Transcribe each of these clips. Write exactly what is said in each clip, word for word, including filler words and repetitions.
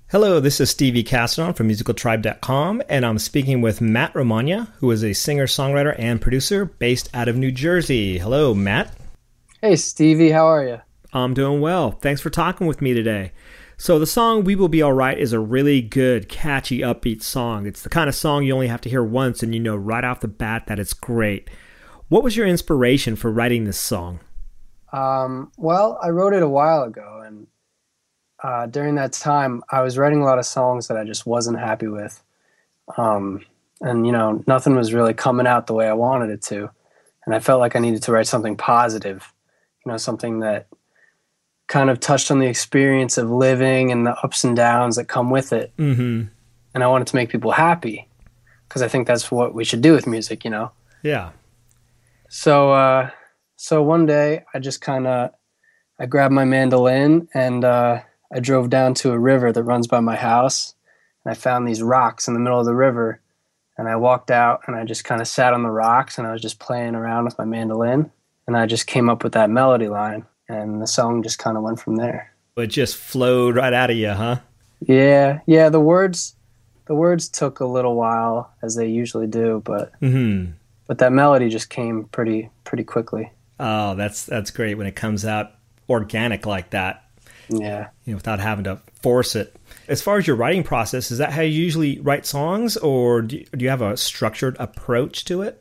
Hello, this is Stevie Castanon from musical tribe dot com, and I'm speaking with Matt Romagna, who is a singer-songwriter and producer based out of New Jersey. Hello, Matt. Hey, Stevie, how are you? I'm doing well. Thanks for talking with me today. So the song We Will Be Alright is a really good, catchy, upbeat song. It's the kind of song you only have to hear once and you know right off the bat that it's great. What was your inspiration for writing this song? Um, well, I wrote it a while ago, and uh, during that time, I was writing a lot of songs that I just wasn't happy with. Um, and, you know, nothing was really coming out the way I wanted it to. And I felt like I needed to write something positive, you know, something that kind of touched on the experience of living and the ups and downs that come with it. Mm-hmm. And I wanted to make people happy because I think that's what we should do with music, you know? Yeah. So, uh, so one day I just kind of, I grabbed my mandolin and uh, I drove down to a river that runs by my house. And I found these rocks in the middle of the river. And I walked out and I just kind of sat on the rocks and I was just playing around with my mandolin. And I just came up with that melody line. And the song just kind of went from there. It just flowed right out of you, huh? Yeah, yeah. The words, the words took a little while, as they usually do, but Mm-hmm. but that melody just came pretty pretty quickly. Oh, that's that's great when it comes out organic like that. Yeah. You know, without having to force it. As far as your writing process, is that how you usually write songs, or do you, do you have a structured approach to it?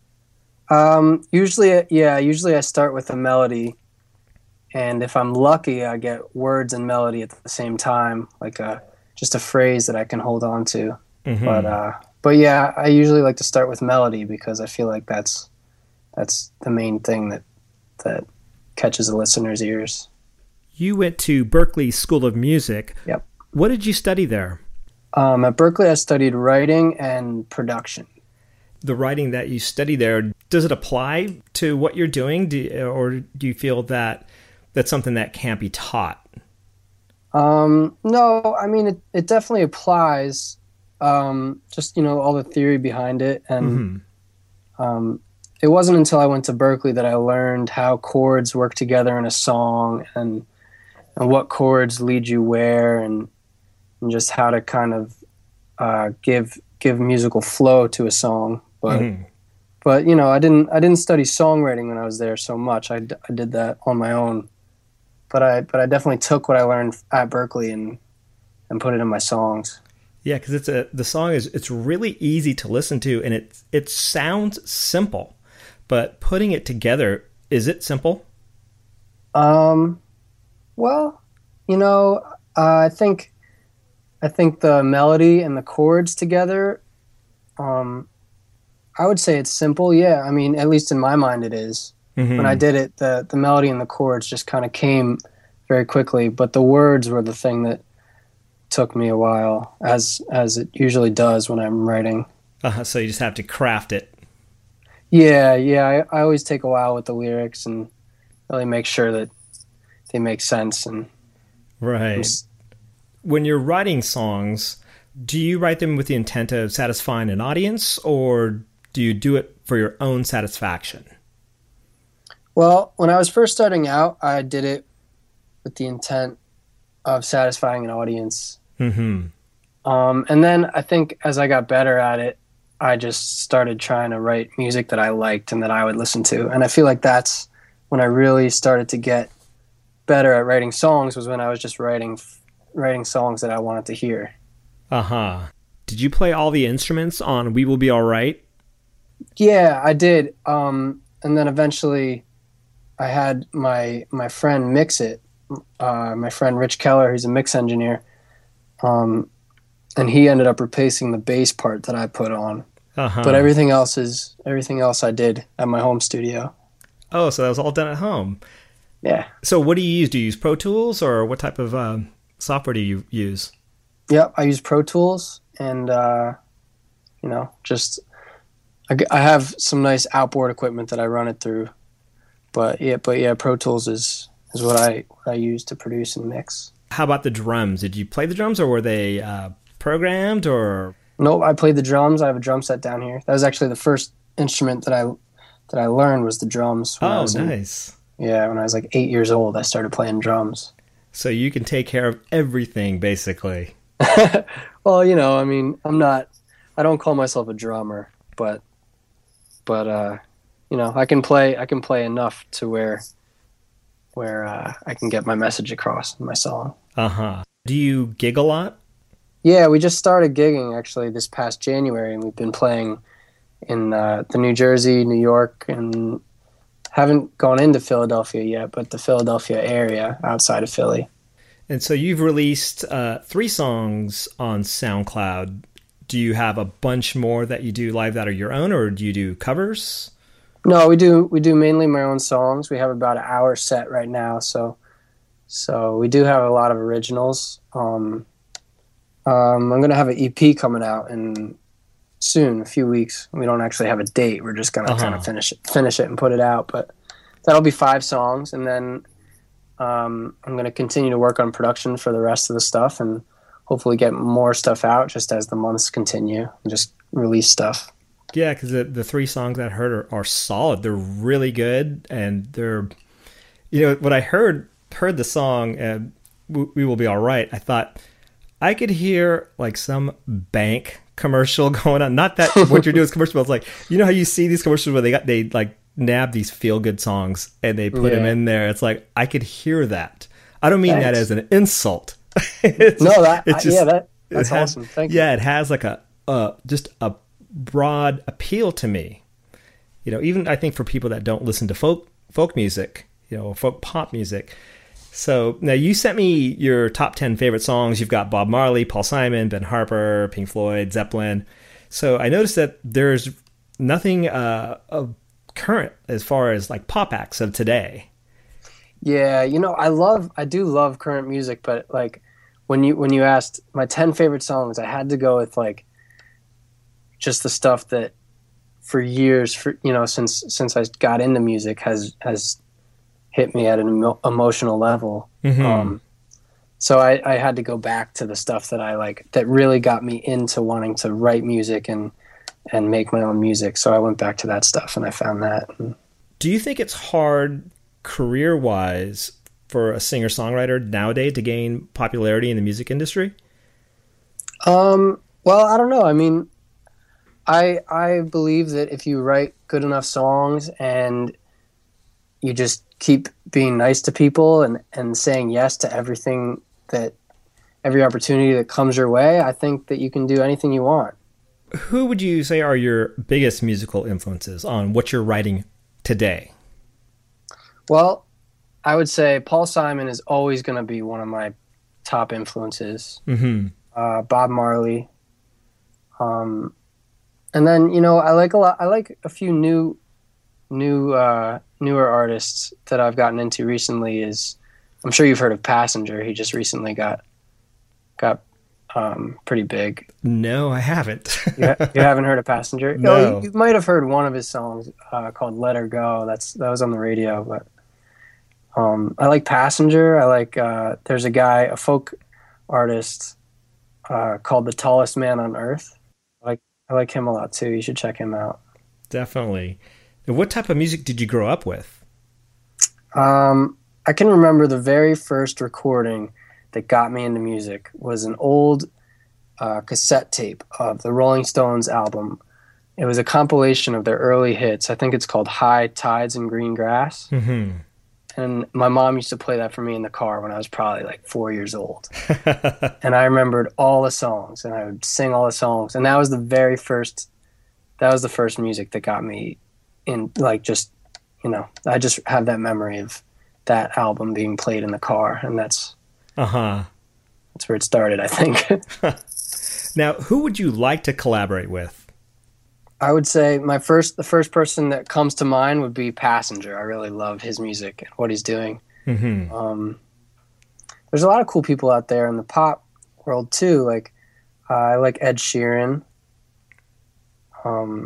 Um, usually, yeah. Usually, I start with a melody. And if I'm lucky, I get words and melody at the same time, like a just a phrase that I can hold on to. Mm-hmm. But uh, but yeah, I usually like to start with melody because I feel like that's that's the main thing that that catches a listener's ears. You went to Berklee School of Music. Yep. What did you study there? Um, at Berklee, I studied writing and production. The writing that you study there, does it apply to what you're doing, do, or do you feel that that's something that can't be taught? Um, no, I mean, it, it definitely applies. Um, just, you know, all the theory behind it. And Mm-hmm. um, it wasn't until I went to Berklee that I learned how chords work together in a song and and what chords lead you where and, and just how to kind of uh, give give musical flow to a song. But Mm-hmm. but you know, I didn't I didn't study songwriting when I was there so much. I, d- I did that on my own. But I but I definitely took what I learned at Berklee and and put it in my songs. Yeah, because it's a the song is it's really easy to listen to, and it it sounds simple, but putting it together, is it simple? Um, well, you know, uh, I think I think the melody and the chords together. Um, I would say it's simple. Yeah, I mean, at least in my mind, it is. Mm-hmm. When I did it, the the melody and the chords just kind of came very quickly, but the words were the thing that took me a while, as as it usually does when I'm writing. Uh, so you just have to craft it. Yeah, yeah. I, I always take a while with the lyrics and really make sure that they make sense. And Right. When you're writing songs, do you write them with the intent of satisfying an audience, or do you do it for your own satisfaction? Well, when I was first starting out, I did it with the intent of satisfying an audience. Mm-hmm. Um, and then I think as I got better at it, I just started trying to write music that I liked and that I would listen to. And I feel like that's when I really started to get better at writing songs, was when I was just writing writing songs that I wanted to hear. Uh-huh. Did you play all the instruments on We Will Be Alright? Yeah, I did. Um, and then eventually I had my my friend mix it. Uh, my friend Rich Keller, who's a mix engineer. Um, and he ended up replacing the bass part that I put on. Uh-huh. But everything else is everything else I did at my home studio. Oh, so that was all done at home. Yeah. So what do you use? Do you use Pro Tools, or what type of uh, software do you use? Yep, I use Pro Tools, and uh, you know, just I, I have some nice outboard equipment that I run it through. But yeah, but yeah, Pro Tools is is what I what I use to produce and mix. How about the drums? Did you play the drums, or were they uh, programmed, or? Nope, I played the drums. I have a drum set down here. That was actually the first instrument that I that I learned was the drums. When I Oh, was in, nice. Yeah, when I was like eight years old, I started playing drums. So you can take care of everything, basically. Well, you know, I mean, I'm not, I don't call myself a drummer, but, but, uh, you know, I can play, I can play enough to where, where, uh, I can get my message across in my song. Uh-huh. Do you gig a lot? Yeah, we just started gigging actually this past January, and we've been playing in uh, the New Jersey, New York, and haven't gone into Philadelphia yet, but the Philadelphia area outside of Philly. And so you've released uh, three songs on SoundCloud. Do you have a bunch more that you do live that are your own, or do you do covers? No, we do we do mainly my own songs. We have about an hour set right now, so so we do have a lot of originals. Um, um, I'm gonna have an E P coming out in soon, a few weeks. We don't actually have a date. We're just gonna uh-huh. kind of finish it, finish it and put it out. But that'll be five songs, and then um, I'm gonna continue to work on production for the rest of the stuff, and hopefully get more stuff out just as the months continue, and just release stuff. Yeah, because the, the three songs I heard are, are solid. They're really good, and they're, you know, when I heard heard the song uh, "We Will Be All Right," I thought I could hear like some bank commercial going on. Not that what you're doing is commercial, but it's like, you know how you see these commercials where they got they like nab these feel good songs and they put yeah. them in there. It's like I could hear that. I don't mean Thanks. that as an insult. It's, no, that it's just, yeah, that that's has, awesome. Thank yeah, you. it has like a uh, just a broad appeal to me. You know, even I think for people that don't listen to folk folk music, you know, folk pop music. So now you sent me your top ten favorite songs. You've got Bob Marley, Paul Simon, Ben Harper, Pink Floyd, Zeppelin. So I noticed that there's nothing uh, of current as far as like pop acts of today. Yeah, you know, I love, I do love current music, but like when you when you asked my ten favorite songs, I had to go with like just the stuff that for years, for you know, since since I got into music has has hit me at an emo- emotional level. Mm-hmm. Um, so I, I had to go back to the stuff that I like, that really got me into wanting to write music and and make my own music. So I went back to that stuff and I found that. Do you think it's hard career-wise for a singer-songwriter nowadays to gain popularity in the music industry? Um, well, I don't know. I mean, I I believe that if you write good enough songs and you just keep being nice to people and, and saying yes to everything that, every opportunity that comes your way, I think that you can do anything you want. Who would you say are your biggest musical influences on what you're writing today? Well, I would say Paul Simon is always going to be one of my top influences. Mm-hmm. Uh, Bob Marley. Um, and then, you know, I like a lot, I like a few new, new, uh, newer artists that I've gotten into recently is, I'm sure you've heard of Passenger. He just recently got, got, um, pretty big. No, I haven't. you, ha- you haven't heard of Passenger? No. Oh, you, you might have heard one of his songs, uh, called Let Her Go. That's, that was on the radio, but, um, I like Passenger. I like, uh, there's a guy, a folk artist, uh, called The Tallest Man on Earth. I like, I like him a lot too. You should check him out. Definitely. What type of music did you grow up with? Um, I can remember the very first recording that got me into music was an old uh, cassette tape of the Rolling Stones album. It was a compilation of their early hits. I think it's called High Tides and Green Grass. Mm-hmm. And my mom used to play that for me in the car when I was probably like four years old. And I remembered all the songs, and I would sing all the songs. And that was the very first, that was the first music that got me in, like, just, you know, I just have that memory of that album being played in the car. And that's, uh-huh. That's where it started, I think. Now, who would you like to collaborate with? I would say my first, the first person that comes to mind would be Passenger. I really love his music and what he's doing. Mm-hmm. Um, there's a lot of cool people out there in the pop world too. Like uh, I like Ed Sheeran. Um,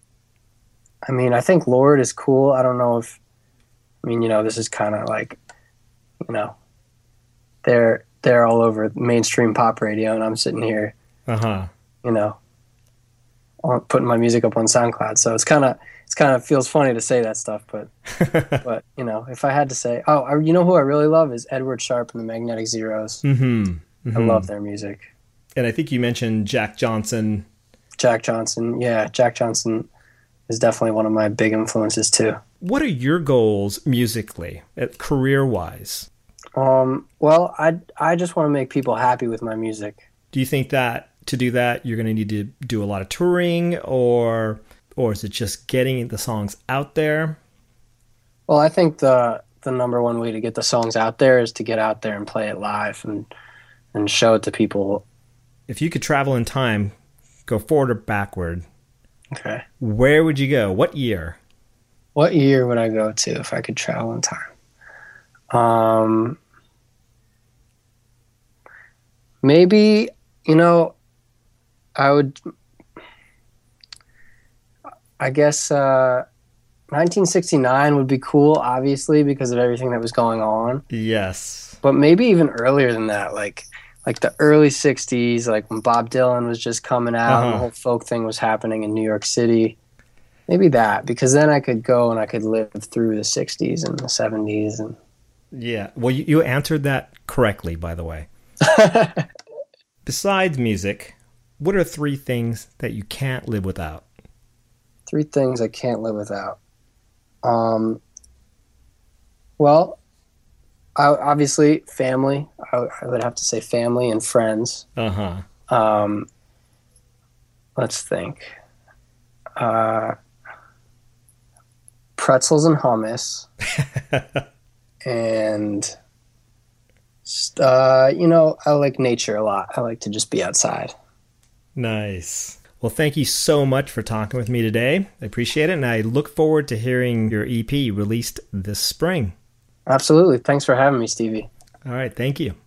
I mean, I think Lorde is cool. I don't know if, I mean, you know, this is kind of like, you know, they're they're all over mainstream pop radio, and I'm sitting here, uh-huh. you know, putting my music up on SoundCloud. So it's kind of, it's kind of feels funny to say that stuff, but, but you know, if I had to say, oh, I, you know who I really love is Edward Sharpe and the Magnetic Zeros. Mm-hmm. Mm-hmm. I love their music. And I think you mentioned Jack Johnson. Jack Johnson. Yeah, Jack Johnson is definitely one of my big influences too. What are your goals musically, career-wise? Um, well, I I just want to make people happy with my music. Do you think that to do that, you're going to need to do a lot of touring, or or is it just getting the songs out there? Well, I think the the number one way to get the songs out there is to get out there and play it live and and show it to people. If you could travel in time, go forward or backward, okay, where would you go? What year? What year would I go to if I could travel in time? Um, maybe, you know, I would, I guess, uh, nineteen sixty-nine would be cool, obviously, because of everything that was going on. Yes. But maybe even earlier than that, like, like the early sixties, like when Bob Dylan was just coming out uh-huh. and the whole folk thing was happening in New York City. Maybe that, because then I could go and I could live through the sixties and the seventies. And yeah, well, you, you answered that correctly, by the way. Besides music, what are three things that you can't live without? Three things I can't live without. Um, well, I, obviously, family. I, I would have to say family and friends. Uh-huh. Um, let's think. Uh, pretzels and hummus. And, uh, you know, I like nature a lot. I like to just be outside. Nice. Well, thank you so much for talking with me today. I appreciate it, and I look forward to hearing your E P released this spring. Absolutely. Thanks for having me, Stevie. All right. Thank you.